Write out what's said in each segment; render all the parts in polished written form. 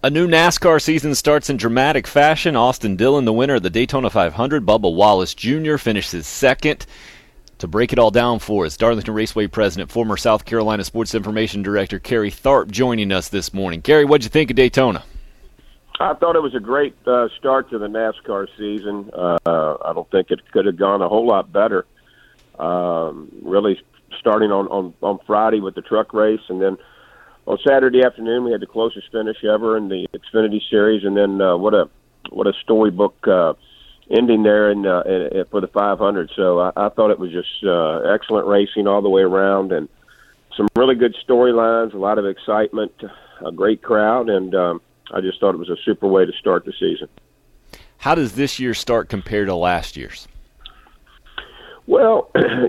A new NASCAR season starts in dramatic fashion. Austin Dillon, the winner of the Daytona 500. Bubba Wallace Jr. finishes second. To break it all down for us, Darlington Raceway President, former South Carolina Sports Information Director Kerry Tharp joining us this morning. Kerry, what'd you think of Daytona? I thought it was a great start to the NASCAR season. I don't think it could have gone a whole lot better. Really starting on Friday with the truck race, and then on Saturday afternoon we had the closest finish ever in the Xfinity Series, and then what a storybook ending there for the 500. So I thought it was just excellent racing all the way around, and some really good storylines, a lot of excitement, a great crowd, and I just thought it was a super way to start the season. How does this year's start compare to last year's? Well,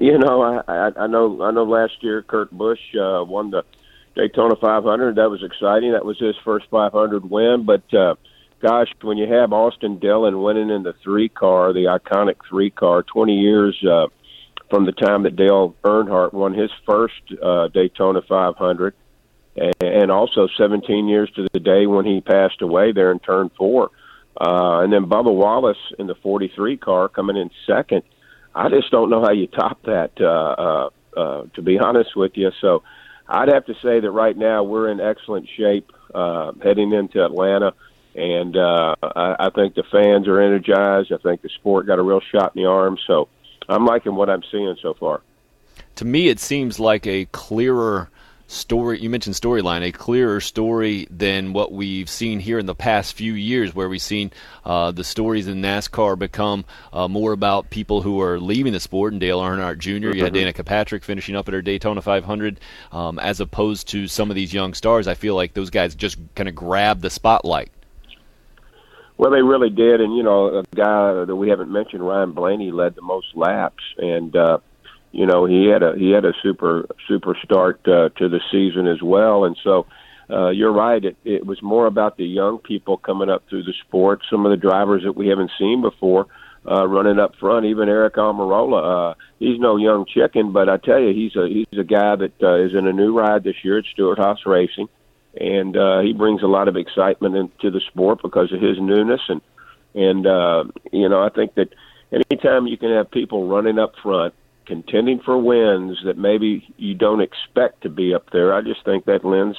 I know last year Kurt Busch won the Daytona 500. That was exciting. That was his first 500 win. But, gosh, when you have Austin Dillon winning in the three-car, the iconic three-car, 20 years from the time that Dale Earnhardt won his first Daytona 500, and also 17 years to the day when he passed away there in Turn 4. And then Bubba Wallace in the 43 car coming in second. I just don't know how you top that, to be honest with you. So I'd have to say that right now we're in excellent shape heading into Atlanta, and I think the fans are energized. I think the sport got a real shot in the arm. So I'm liking what I'm seeing so far. To me, it seems like a clearer story. You mentioned storyline, a clearer story than what we've seen here in the past few years, where we've seen the stories in NASCAR become more about people who are leaving the sport, and Dale Earnhardt Jr. You had Danica Patrick finishing up at her Daytona 500, as opposed to some of these young stars. I feel like those guys just kind of grabbed the spotlight. Well, they really did, and a guy that we haven't mentioned, Ryan Blaney, led the most laps, and he had a super start to the season as well. And so you're right. It was more about the young people coming up through the sport. Some of the drivers that we haven't seen before running up front. Even Eric Almirola. He's no young chicken, but I tell you, he's a guy that is in a new ride this year at Stewart-Haas Racing, and he brings a lot of excitement into the sport because of his newness. And I think that anytime you can have people running up front, contending for wins that maybe you don't expect to be up there, I just think that lends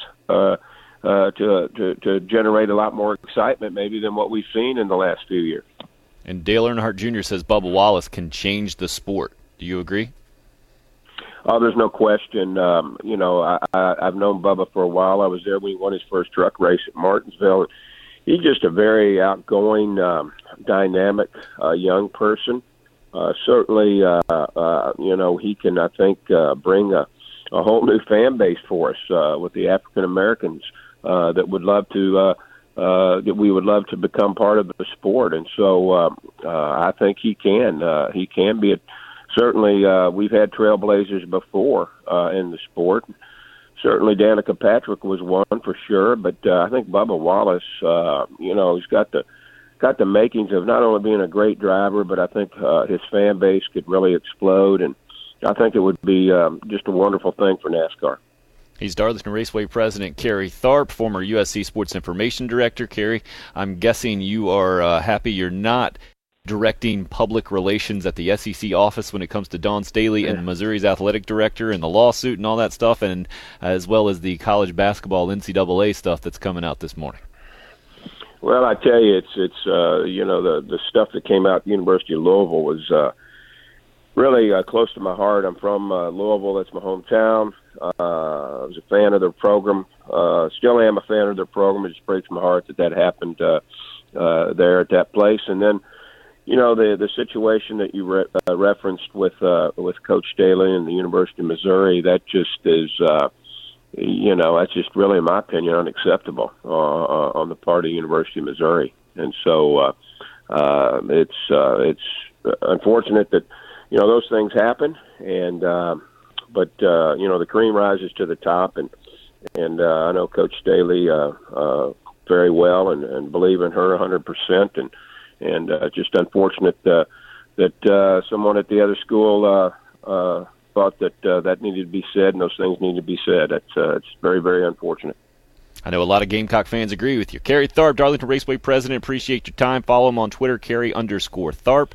to generate a lot more excitement maybe than what we've seen in the last few years. And Dale Earnhardt Jr. says Bubba Wallace can change the sport. Do you agree? Oh, there's no question. I've known Bubba for a while. I was there when he won his first truck race at Martinsville. He's just a very outgoing, dynamic young person. Certainly, he can, I think, bring a whole new fan base for us with the African Americans that would love to that we would love to become part of the sport. And so I think he can be. Certainly, we've had trailblazers before in the sport. Certainly, Danica Patrick was one for sure, but I think Bubba Wallace, he's got the makings of not only being a great driver, but I think his fan base could really explode, and I think it would be just a wonderful thing for NASCAR. He's Darlington Raceway President Kerry Tharp, former USC Sports Information Director. Kerry, I'm guessing you are happy you're not directing public relations at the SEC office when it comes to Dawn Staley and Missouri's athletic director and the lawsuit and all that stuff, and as well as the college basketball NCAA stuff that's coming out this morning. Well, I tell you, it's the stuff that came out at the University of Louisville was really close to my heart. I'm from Louisville. That's my hometown. I was a fan of their program. Still am a fan of their program. It just breaks my heart that happened there at that place. And then, the situation that you referenced with Coach Staley and the University of Missouri, that just is that's just really, in my opinion, unacceptable on the part of the University of Missouri. And so it's unfortunate that those things happen, and but the cream rises to the top, and I know Coach Staley very well and believe in her 100%, and just unfortunate that someone at the other school thought that needed to be said, and those things need to be said. It's very, very unfortunate. I know a lot of Gamecock fans agree with you. Kerry Tharp, Darlington Raceway president, appreciate your time. Follow him on Twitter, Kerry_Tharp.